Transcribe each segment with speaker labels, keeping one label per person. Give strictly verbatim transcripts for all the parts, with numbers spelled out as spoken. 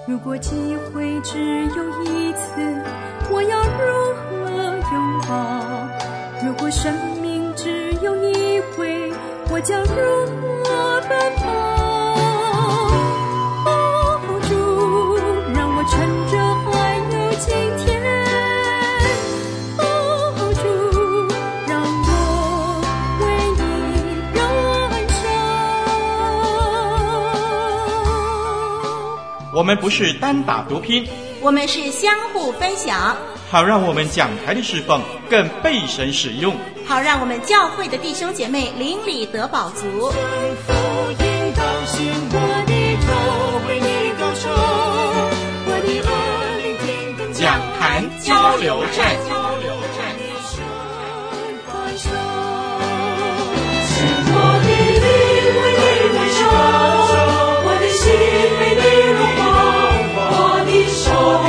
Speaker 1: 如果机会只有一次，我要如何拥抱？如果生命只有一回，我将如何奔跑？哦，主，让我趁着还有今天，哦，主，让我为你燃烧。
Speaker 2: 我们不是单打独拼，
Speaker 3: 我们是相互分享，
Speaker 2: 好让我们讲台的侍奉更被神使用，
Speaker 3: 好让我们教会的弟兄姐妹邻里得饱足。
Speaker 1: 福音高兴我的头为你高唱，我的耳聆听更
Speaker 2: 讲坛交流站。
Speaker 1: 我的灵为你燃烧，我的心为你融化，我的手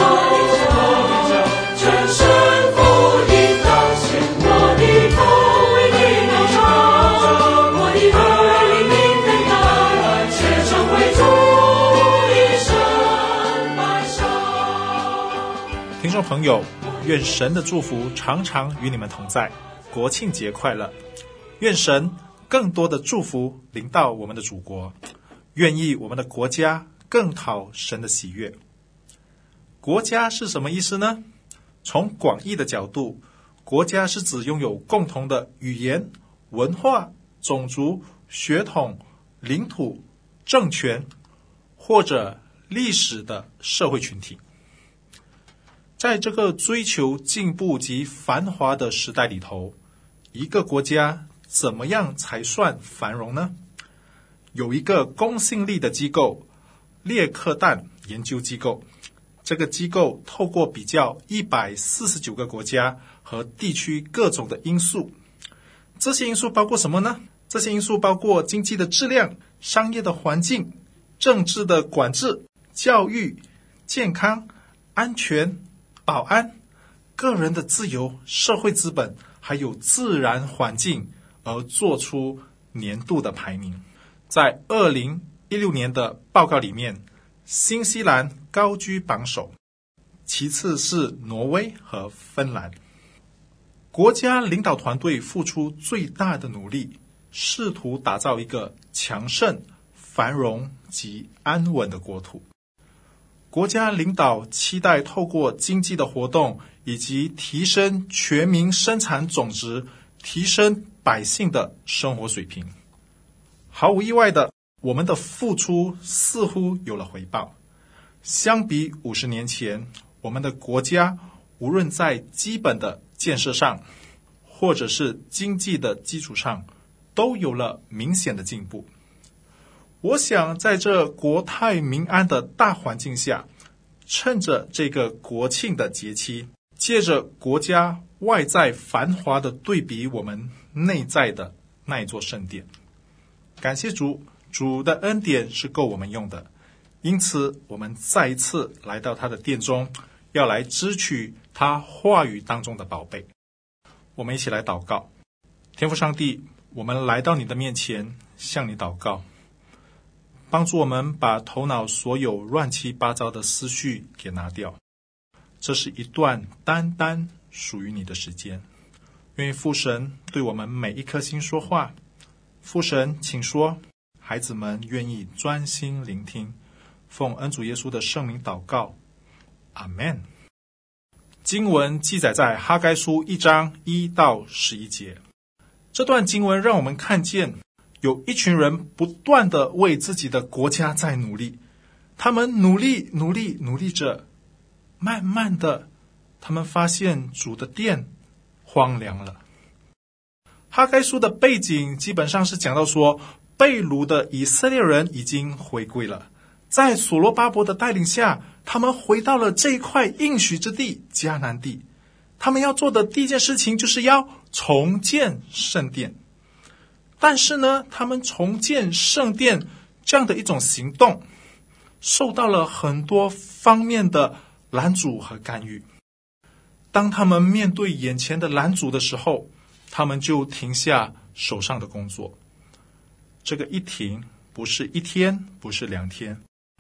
Speaker 1: 全身福音高兴，我的头为你高唱，我的耳聆听更大，且成为主一生白烧。
Speaker 4: 听众朋友，愿神的祝福常常与你们同在，国庆节快乐！愿神更多的祝福临到我们的祖国，愿意我们的国家更讨神的喜悦。国家是什么意思呢？从广义的角度，国家是指拥有共同的语言、文化、种族、血统、领土、政权或者历史的社会群体。在这个追求进步及繁华的时代里头，一个国家怎么样才算繁荣呢？有一个公信力的机构，列克蛋研究机构。这个机构透过比较一百四十九个国家和地区各种的因素，这些因素包括什么呢？这些因素包括经济的质量、商业的环境、政治的管制、教育、健康、安全、保安、个人的自由、社会资本，还有自然环境，而做出年度的排名。在二零一六年的报告里面，新西兰高居榜首，其次是挪威和芬兰。国家领导团队付出最大的努力，试图打造一个强盛、繁荣及安稳的国土。国家领导期待透过经济的活动以及提升全民生产总值，提升百姓的生活水平。毫无意外的，我们的付出似乎有了回报。相比五十年前，我们的国家无论在基本的建设上，或者是经济的基础上，都有了明显的进步。我想在这国泰民安的大环境下，趁着这个国庆的节期，借着国家外在繁华的对比我们内在的那一座圣殿。感谢主，主的恩典是够我们用的，因此我们再一次来到他的殿中，要来支取他话语当中的宝贝。我们一起来祷告。天父上帝，我们来到你的面前，向你祷告，帮助我们把头脑所有乱七八糟的思绪给拿掉。这是一段单单属于你的时间，愿意父神对我们每一颗心说话。父神，请说，孩子们愿意专心聆听，奉恩主耶稣的圣名祷告，阿们。经文记载在哈该书一章一到十一节。这段经文让我们看见有一群人不断的为自己的国家在努力，他们努力努力努力着，慢慢的他们发现主的殿荒凉了。哈该书的背景基本上是讲到说，被掳的以色列人已经回归了，在所罗巴伯的带领下，他们回到了这一块应许之地迦南地。他们要做的第一件事情就是要重建圣殿。但是呢，他们重建圣殿这样的一种行动，受到了很多方面的拦阻和干预。当他们面对眼前的拦阻的时候，他们就停下手上的工作。这个一停，不是一天，不是两天，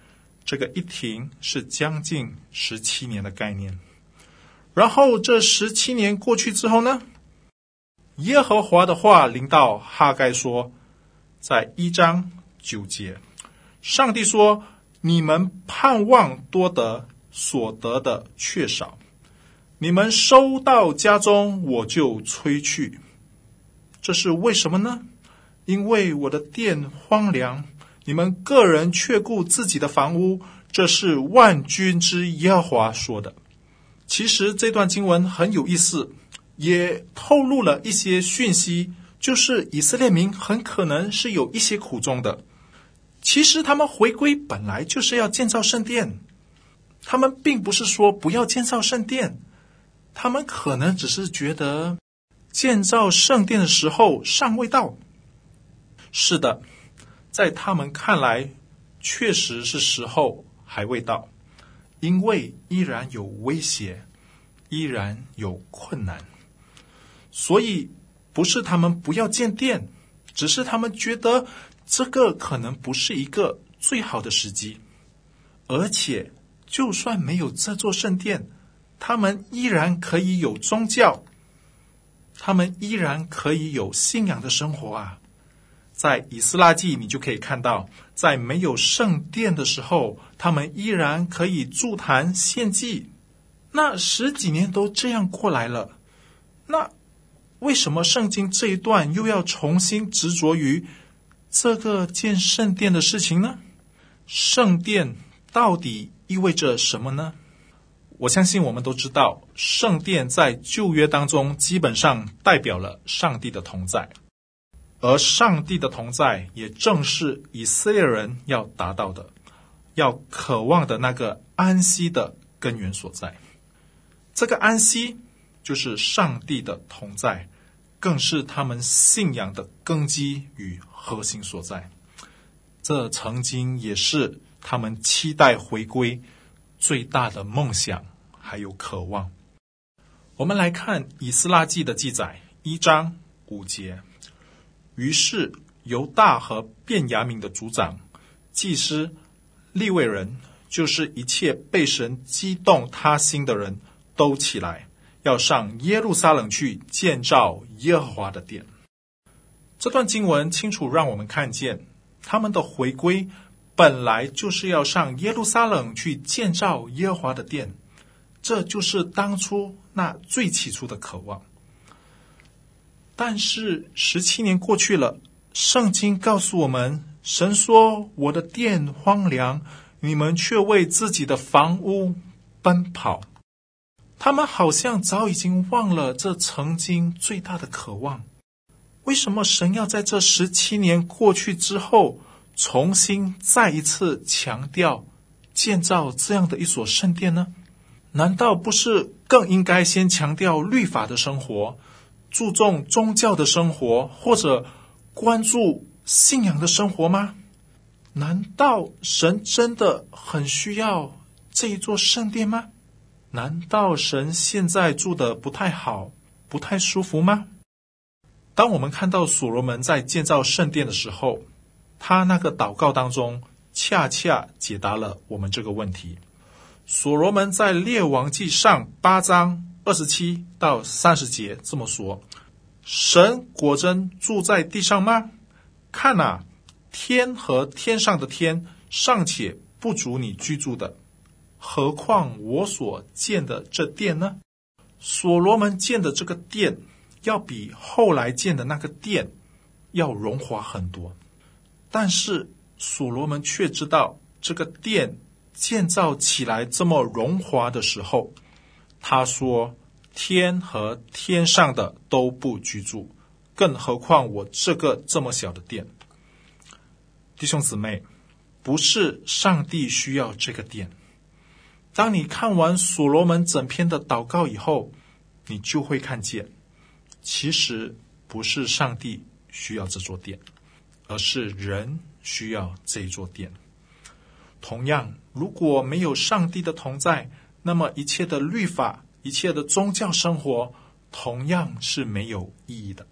Speaker 4: 这个一停是将近十七年的概念。然后这十七年过去之后呢，耶和华的话临到哈该说，在一章九节，上帝说，你们盼望多得，所得的却少，你们收到家中，我就催去。这是为什么呢？因为我的殿荒凉，你们个人却顾自己的房屋，这是万军之耶和华说的。其实这段经文很有意思，也透露了一些讯息，就是以色列民很可能是有一些苦衷的。其实他们回归本来就是要建造圣殿，他们并不是说不要建造圣殿，他们可能只是觉得建造圣殿的时候尚未到。是的，在他们看来确实是时候还未到，因为依然有威胁，依然有困难。所以不是他们不要建殿，只是他们觉得这个可能不是一个最好的时机。而且就算没有这座圣殿，他们依然可以有宗教，他们依然可以有信仰的生活啊。在以斯拉记你就可以看到，在没有圣殿的时候，他们依然可以筑坛献祭。那十几年都这样过来了，那为什么圣经这一段又要重新执着于这个建圣殿的事情呢？圣殿到底意味着什么呢？我相信我们都知道，圣殿在旧约当中基本上代表了上帝的同在，而上帝的同在也正是以色列人要达到的，要渴望的那个安息的根源所在。这个安息就是上帝的同在，更是他们信仰的根基与核心所在。这曾经也是他们期待回归最大的梦想还有渴望。我们来看以斯拉记的记载，一章五节，于是犹大和便雅悯的族长、祭司、利未人，就是一切被神激动他心的人，都起来，要上耶路撒冷去建造耶和华的殿。这段经文清楚让我们看见，他们的回归本来就是要上耶路撒冷去建造耶和华的殿，这就是当初那最起初的渴望。但是十七年过去了，圣经告诉我们，神说，我的殿荒凉，你们却为自己的房屋奔跑。他们好像早已经忘了这曾经最大的渴望。为什么神要在这十七年过去之后，重新再一次强调建造这样的一所圣殿呢？难道不是更应该先强调律法的生活，注重宗教的生活，或者关注信仰的生活吗？难道神真的很需要这一座圣殿吗？难道神现在住得不太好，不太舒服吗？当我们看到所罗门在建造圣殿的时候，他那个祷告当中恰恰解答了我们这个问题。所罗门在列王记上八章二十七到三十节这么说，神果真住在地上吗？看啊，天和天上的天尚且不足你居住的，何况我所建的这殿呢？所罗门建的这个殿要比后来建的那个殿要荣华很多，但是所罗门却知道，这个殿建造起来这么荣华的时候，他说，天和天上的都不居住，更何况我这个这么小的殿。弟兄姊妹，不是上帝需要这个殿。当你看完所罗门整篇的祷告以后，你就会看见，其实不是上帝需要这座殿，而是人需要这一座殿。同样，如果没有上帝的同在，那么一切的律法，一切的宗教生活同样是没有意义的。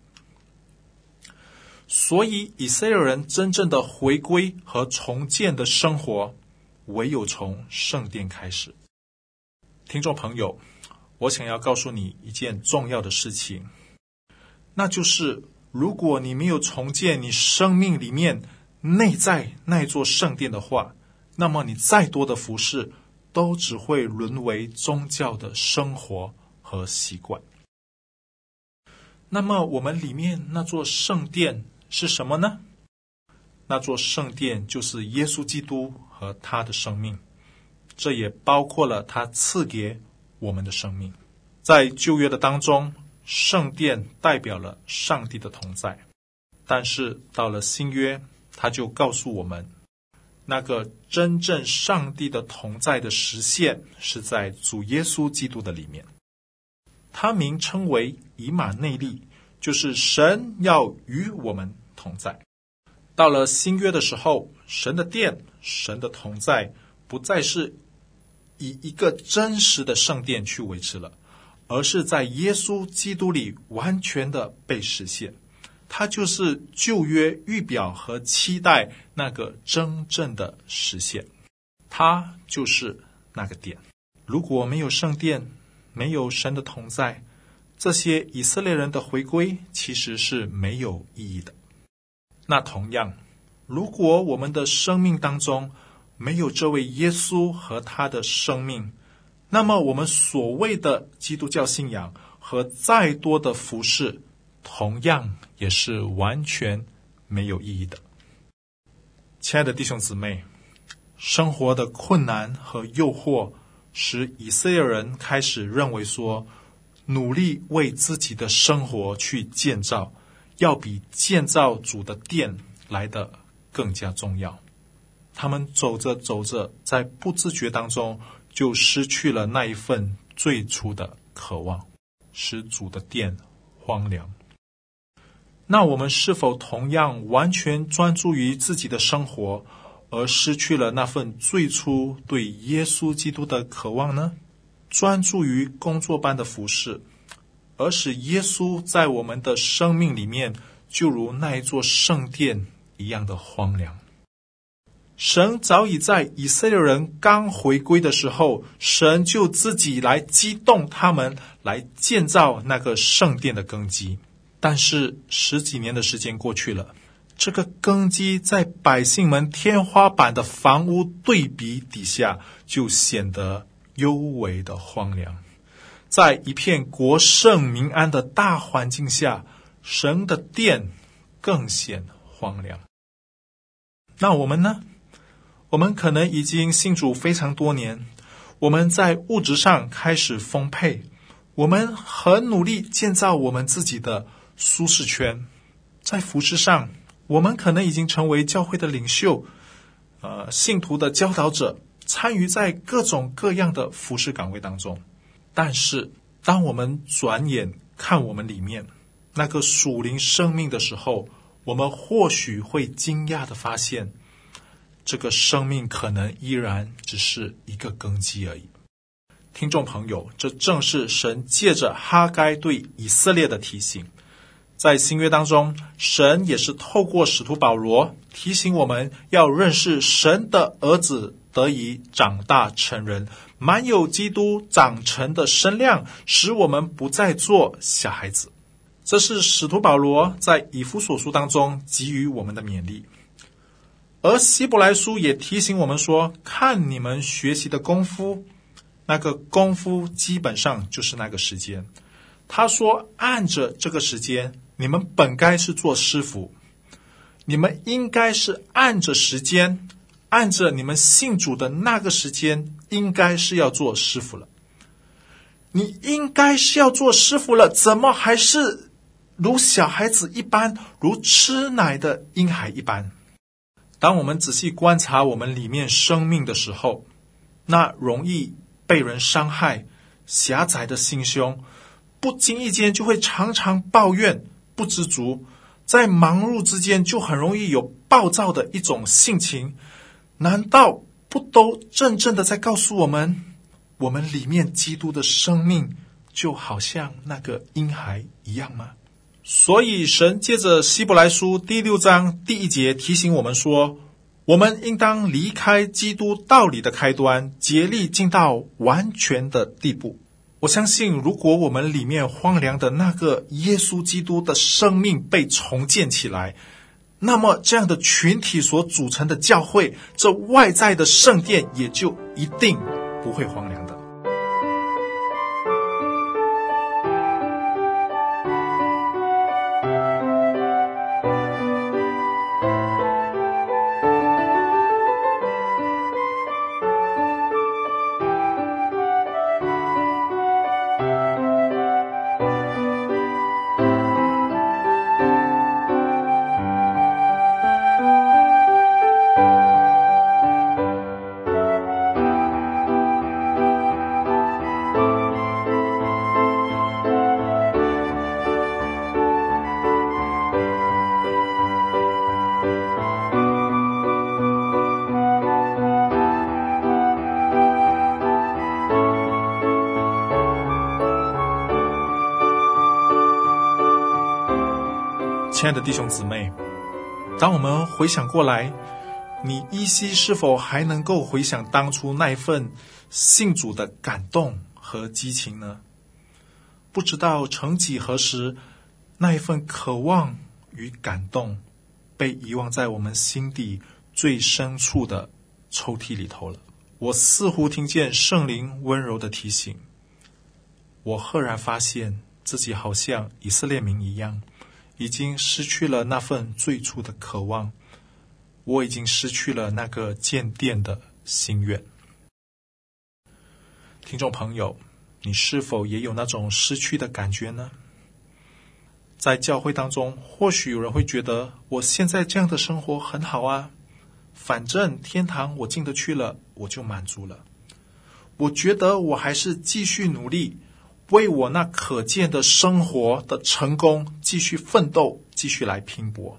Speaker 4: 所以以色列人真正的回归和重建的生活， 唯有从圣殿开始。听众朋友，我想要告诉你一件重要的事情，那就是如果你没有重建你生命里面内在那座圣殿的话，那么你再多的服事都只会沦为宗教的生活和习惯。那么我们里面那座圣殿是什么呢？那座圣殿就是耶稣基督和他的生命，这也包括了他赐给我们的生命。在旧约的当中，圣殿代表了上帝的同在，但是到了新约，他就告诉我们，那个真正上帝的同在的实现是在主耶稣基督的里面。他名称为以马内利，就是神要与我们同在。到了新约的时候，神的殿，神的同在不再是以一个真实的圣殿去维持了，而是在耶稣基督里完全的被实现。它就是旧约预表和期待那个真正的实现，它就是那个殿。如果没有圣殿，没有神的同在，这些以色列人的回归其实是没有意义的。那同样，如果我们的生命当中没有这位耶稣和他的生命，那么我们所谓的基督教信仰和再多的服事，同样也是完全没有意义的。亲爱的弟兄姊妹，生活的困难和诱惑使以色列人开始认为说，努力为自己的生活去建造，要比建造主的殿来得更加重要。他们走着走着，在不自觉当中就失去了那一份最初的渴望，使主的殿荒凉。那我们是否同样完全专注于自己的生活，而失去了那份最初对耶稣基督的渴望呢？专注于工作般的服事，而使耶稣在我们的生命里面就如那一座圣殿一样的荒凉。神早已在以色列人刚回归的时候，神就自己来激动他们来建造那个圣殿的根基。但是十几年的时间过去了，这个根基在百姓们天花板的房屋对比底下，就显得尤为的荒凉。在一片国盛民安的大环境下，神的殿更显荒凉。那我们呢？我们可能已经信主非常多年，我们在物质上开始丰沛，我们很努力建造我们自己的舒适圈。在服事上，我们可能已经成为教会的领袖，呃，信徒的教导者，参与在各种各样的服事岗位当中。但是当我们转眼看我们里面那个属灵生命的时候，我们或许会惊讶地发现，这个生命可能依然只是一个根基而已。听众朋友，这正是神借着哈该对以色列的提醒。在新约当中，神也是透过使徒保罗提醒我们要认识神的儿子得以长大成人，满有基督长成的身量，使我们不再做小孩子。这是使徒保罗在以弗所书当中给予我们的勉励。而希伯来书也提醒我们说，看你们学习的功夫，那个功夫基本上就是那个时间。他说，按着这个时间，你们本该是做师傅，你们应该是按着时间，按着你们信主的那个时间，应该是要做师傅了。你应该是要做师傅了，怎么还是如小孩子一般，如吃奶的婴孩一般？当我们仔细观察我们里面生命的时候，那容易被人伤害、狭窄的心胸，不经意间就会常常抱怨、不知足，在忙碌之间就很容易有暴躁的一种性情。难道不都真正的在告诉我们，我们里面基督的生命就好像那个婴孩一样吗？所以神借着希伯来书第六章第一节提醒我们说， 我们应当离开基督道理的开端，竭力进到完全的地步。我相信，如果我们里面荒凉的那个耶稣基督的生命被重建起来，那么这样的群体所组成的教会，这外在的圣殿也就一定不会荒凉的。亲爱的弟兄姊妹，当我们回想过来，你依稀是否还能够回想当初那一份信主的感动和激情呢？不知道曾几何时，那一份渴望与感动被遗忘在我们心底最深处的抽屉里头了。我似乎听见圣灵温柔的提醒，我赫然发现自己好像以色列民一样，已经失去了那份最初的渴望，我已经失去了那个建殿的心愿。听众朋友，你是否也有那种失去的感觉呢？在教会当中，或许有人会觉得，我现在这样的生活很好啊，反正天堂我进得去了，我就满足了。我觉得我还是继续努力，为我那可见的生活的成功继续奋斗，继续来拼搏。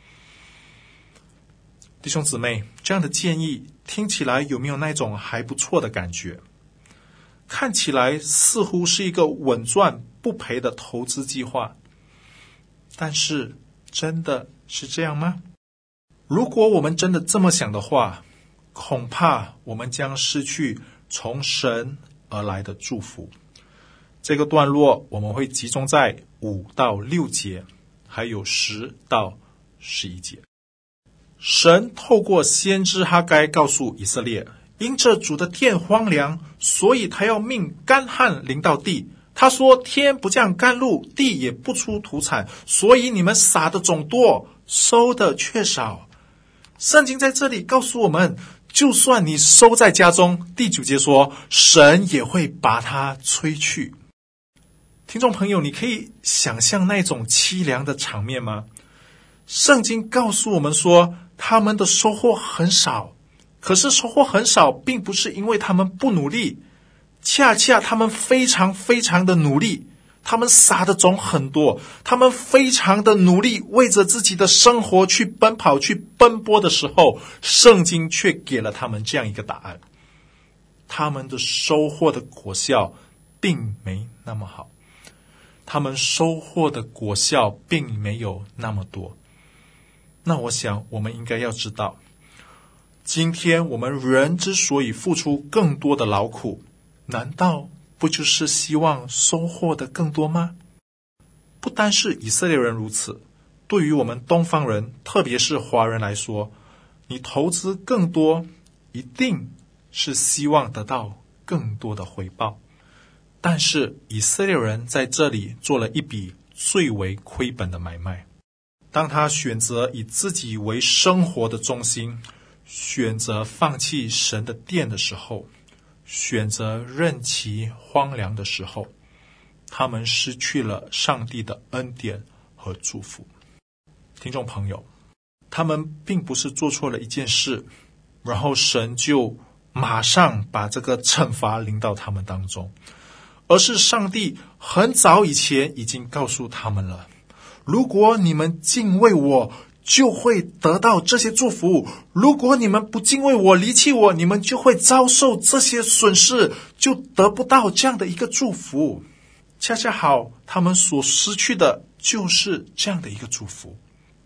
Speaker 4: 弟兄姊妹，这样的建议听起来有没有那种还不错的感觉？看起来似乎是一个稳赚不赔的投资计划，但是真的是这样吗？如果我们真的这么想的话，恐怕我们将失去从神而来的祝福。这个段落我们会集中在五到六节，还有十到十一节。神透过先知哈该告诉以色列，因着主的殿荒凉，所以他要命干旱临到地。他说，天不降甘露，地也不出土产，所以你们撒的种多，收的却少。圣经在这里告诉我们，就算你收在家中，第九节说，神也会把它吹去。听众朋友，你可以想象那种凄凉的场面吗？圣经告诉我们说，他们的收获很少，可是收获很少并不是因为他们不努力，恰恰他们非常非常的努力，他们撒的种很多，他们非常的努力，为着自己的生活去奔跑去奔波的时候，圣经却给了他们这样一个答案，他们的收获的果效并没那么好，他们收获的果效并没有那么多。那我想我们应该要知道，今天我们人之所以付出更多的劳苦，难道不就是希望收获的更多吗？不单是以色列人如此，对于我们东方人，特别是华人来说，你投资更多，一定是希望得到更多的回报。但是以色列人在这里做了一笔最为亏本的买卖。当他选择以自己为生活的中心，选择放弃神的殿的时候，选择任其荒凉的时候，他们失去了上帝的恩典和祝福。听众朋友，他们并不是做错了一件事，然后神就马上把这个惩罚临到他们当中，而是上帝很早以前已经告诉他们了，如果你们敬畏我，就会得到这些祝福；如果你们不敬畏我，离弃我，你们就会遭受这些损失，就得不到这样的一个祝福。恰恰好，他们所失去的就是这样的一个祝福。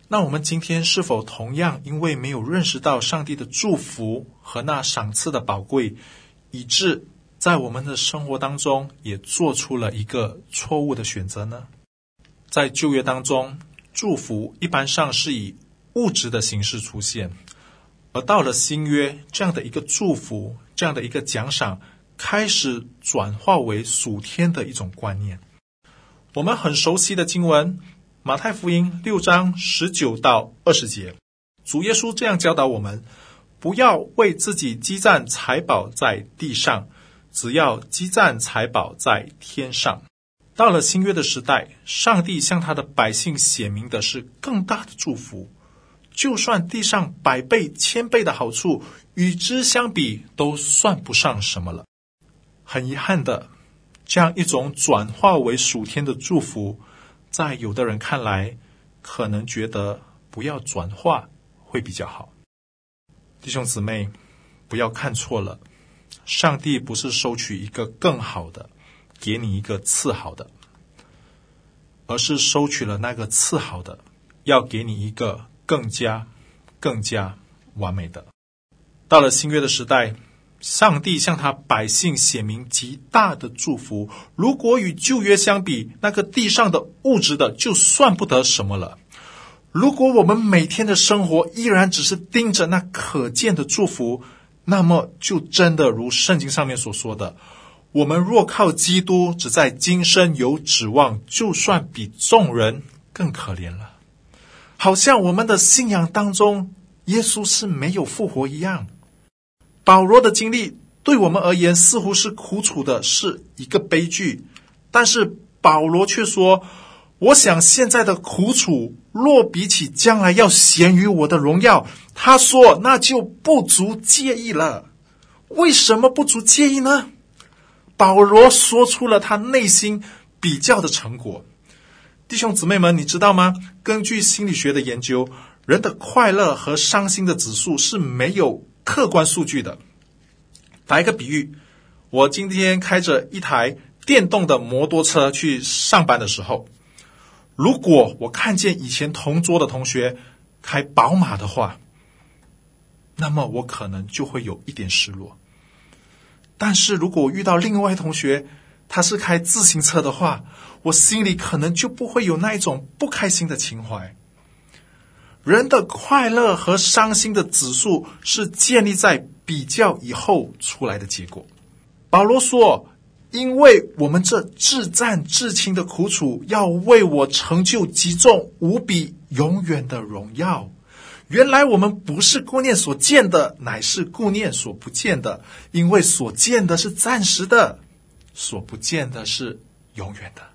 Speaker 4: 那我们今天是否同样因为没有认识到上帝的祝福和那赏赐的宝贵，以致在我们的生活当中也做出了一个错误的选择呢？在旧约当中，祝福一般上是以物质的形式出现，而到了新约，这样的一个祝福，这样的一个奖赏开始转化为属天的一种观念。我们很熟悉的经文，马太福音六章十九到二十节，主耶稣这样教导我们：不要为自己积攒财宝在地上，只要积攒财宝在天上。到了新约的时代，上帝向他的百姓显明的是更大的祝福，就算地上百倍千倍的好处与之相比都算不上什么了。很遗憾的，这样一种转化为属天的祝福，在有的人看来可能觉得不要转化会比较好。弟兄姊妹，不要看错了，上帝不是收取一个更好的给你一个次好的，而是收取了那个次好的，要给你一个更加更加完美的。到了新约的时代，上帝向他百姓显明极大的祝福，如果与旧约相比，那个地上的物质的就算不得什么了。如果我们每天的生活依然只是盯着那可见的祝福，那么就真的如圣经上面所说的，我们若靠基督只在今生有指望，就算比众人更可怜了。好像我们的信仰当中耶稣是没有复活一样。保罗的经历对我们而言似乎是苦楚的，是一个悲剧，但是保罗却说，我想现在的苦楚若比起将来要显于我的荣耀，他说那就不足介意了。为什么不足介意呢？保罗说出了他内心比较的成果。弟兄姊妹们，你知道吗？根据心理学的研究，人的快乐和伤心的指数是没有客观数据的。打一个比喻，我今天开着一台电动的摩托车去上班的时候，如果我看见以前同桌的同学开宝马的话，那么我可能就会有一点失落。但是如果我遇到另外同学他是开自行车的话，我心里可能就不会有那一种不开心的情怀。人的快乐和伤心的指数是建立在比较以后出来的结果。保罗说，因为我们这至战至轻的苦楚，要为我成就极重无比永远的荣耀。原来我们不是顾念所见的，乃是顾念所不见的，因为所见的是暂时的，所不见的是永远的。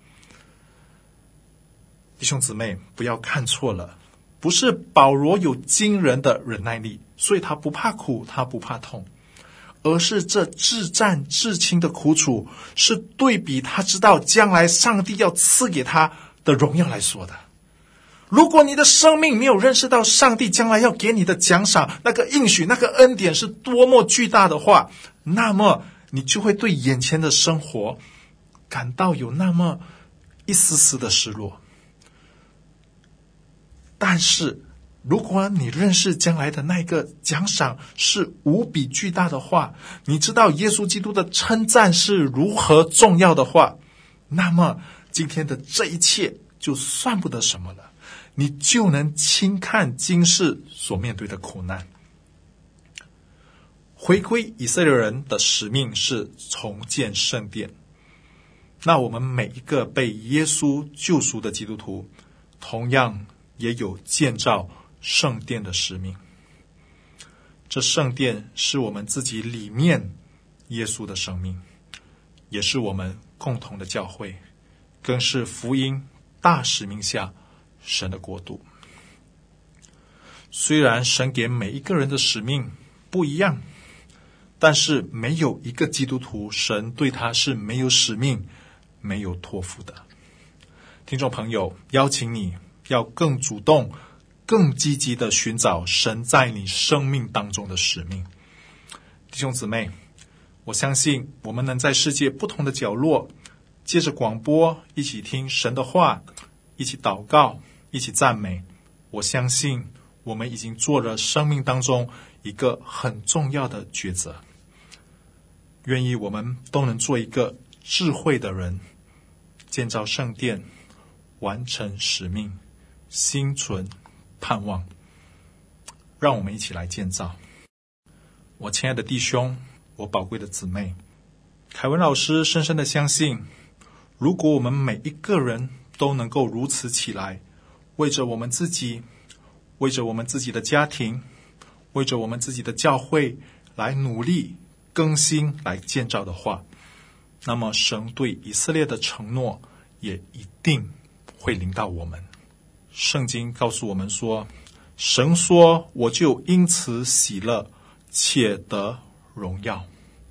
Speaker 4: 弟兄姊妹，不要看错了，不是保罗有惊人的忍耐力，所以他不怕苦，他不怕痛，而是这至战至轻的苦楚是对比他知道将来上帝要赐给他的荣耀来说的。如果你的生命没有认识到上帝将来要给你的奖赏，那个应许，那个恩典是多么巨大的话，那么你就会对眼前的生活感到有那么一丝丝的失落。但是如果你认识将来的那个奖赏是无比巨大的话，你知道耶稣基督的称赞是如何重要的话，那么今天的这一切就算不得什么了，你就能轻看今世所面对的苦难。回归以色列人的使命是重建圣殿，那我们每一个被耶稣救赎的基督徒同样也有建造圣殿的使命。这圣殿是我们自己里面耶稣的生命，也是我们共同的教会，更是福音大使命下神的国度。虽然神给每一个人的使命不一样，但是没有一个基督徒神对他是没有使命没有托付的。听众朋友，邀请你要更主动更积极的寻找神在你生命当中的使命。弟兄姊妹，我相信我们能在世界不同的角落借着广播一起听神的话，一起祷告，一起赞美， 我相信我们已经做了生命当中一个很重要的抉择。愿意我们都能做一个智慧的人，建造圣殿，完成使命，心存盼望。让我们一起来建造。我亲爱的弟兄，我宝贵的姊妹，凯文老师深深的相信，如果我们每一个人都能够如此起来，为着我们自己，为着我们自己的家庭，为着我们自己的教会来努力更新，来建造的话，那么神对以色列的承诺也一定会临到我们。圣经告诉我们说，神说，我就因此喜乐，且得荣耀。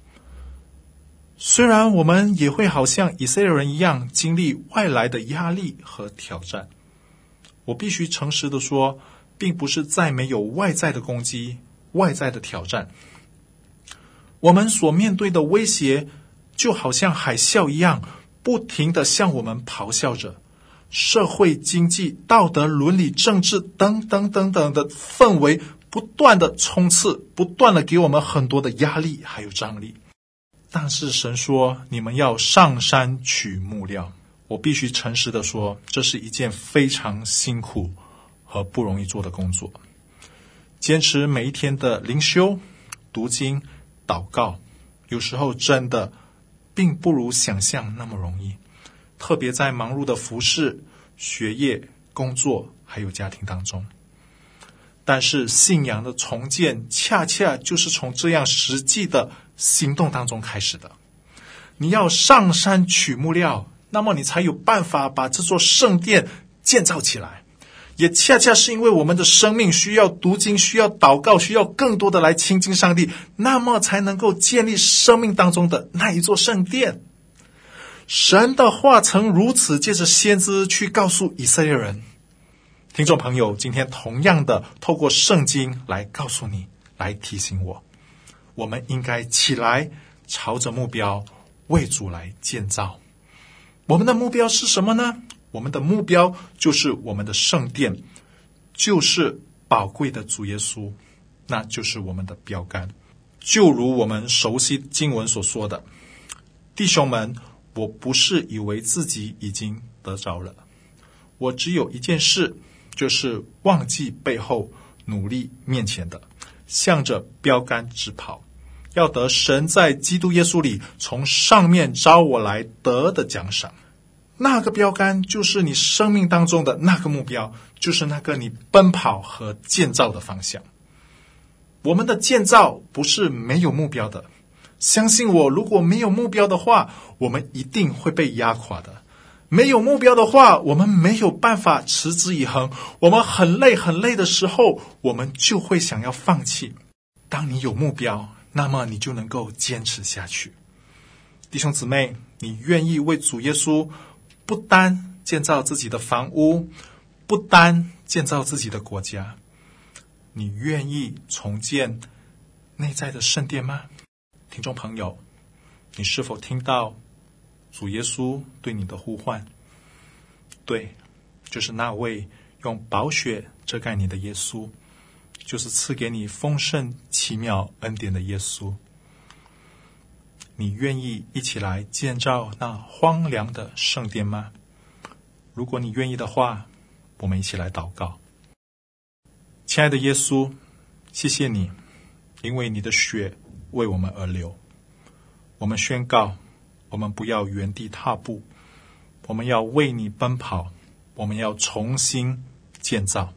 Speaker 4: 虽然我们也会好像以色列人一样经历外来的压力和挑战，我必须诚实的说，并不是再没有外在的攻击，外在的挑战。我们所面对的威胁就好像海啸一样，不停地向我们咆哮着。社会、经济、道德、伦理、政治等等等等的氛围不断的冲刺，不断的给我们很多的压力还有张力。但是神说，你们要上山取木料。我必须诚实的说，这是一件非常辛苦和不容易做的工作。坚持每一天的灵修、读经、祷告，有时候真的并不如想象那么容易，特别在忙碌的服事、学业、工作还有家庭当中。但是信仰的重建恰恰就是从这样实际的行动当中开始的。你要上山取木料，那么你才有办法把这座圣殿建造起来。也恰恰是因为我们的生命需要读经，需要祷告，需要更多的来亲近上帝，那么才能够建立生命当中的那一座圣殿。神的话曾如此借着先知去告诉以色列人。听众朋友，今天同样的透过圣经来告诉你，来提醒我，我们应该起来朝着目标为主来建造。我们的目标是什么呢？我们的目标就是我们的圣殿，就是宝贵的主耶稣，那就是我们的标杆。就如我们熟悉经文所说的，弟兄们，我不是以为自己已经得着了，我只有一件事，就是忘记背后，努力面前的，向着标杆直跑，要得神在基督耶稣里从上面招我来得的奖赏。那个标杆就是你生命当中的那个目标，就是那个你奔跑和建造的方向。我们的建造不是没有目标的，相信我，如果没有目标的话，我们一定会被压垮的。没有目标的话，我们没有办法持之以恒，我们很累很累的时候，我们就会想要放弃。当你有目标，那么你就能够坚持下去。弟兄姊妹，你愿意为主耶稣不单建造自己的房屋，不单建造自己的国家，你愿意重建内在的圣殿吗？听众朋友，你是否听到主耶稣对你的呼唤？对，就是那位用宝血遮盖你的耶稣，就是赐给你丰盛奇妙恩典的耶稣。你愿意一起来建造那荒凉的圣殿吗？如果你愿意的话，我们一起来祷告。亲爱的耶稣，谢谢你，因为你的血为我们而流。我们宣告，我们不要原地踏步，我们要为你奔跑，我们要重新建造。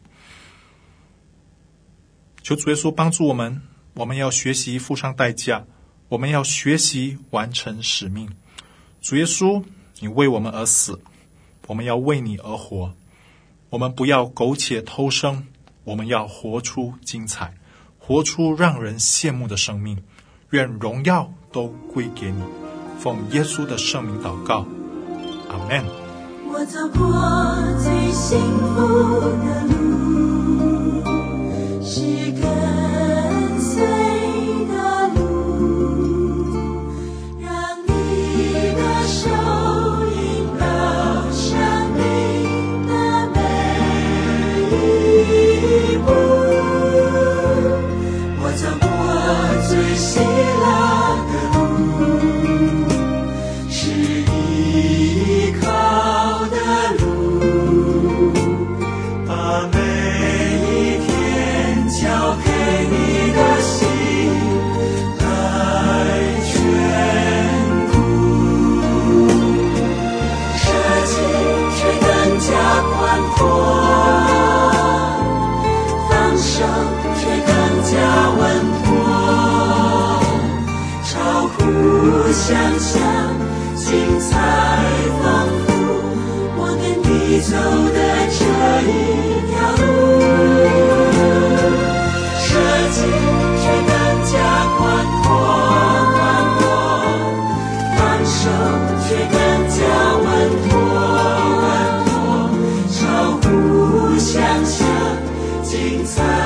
Speaker 4: 求主耶稣帮助我们，我们要学习付上代价，我们要学习完成使命。主耶稣，你为我们而死，我们要为你而活。我们不要苟且偷生，我们要活出精彩，活出让人羡慕的生命。愿荣耀都归给你，奉耶稣的圣名祷告，阿们。
Speaker 1: 我走过最幸福的路，是跟随的路，让你的手引导生命的每一步，我走过最喜乐的路，是依靠的路，把每一天交给你的心来眷顾，舍己却更加宽阔，放手却更加稳妥，超乎想象，精彩丰富，我跟你走的这一条路，舍己却更加宽阔宽阔，放手却更加稳妥稳妥，超乎想象，精彩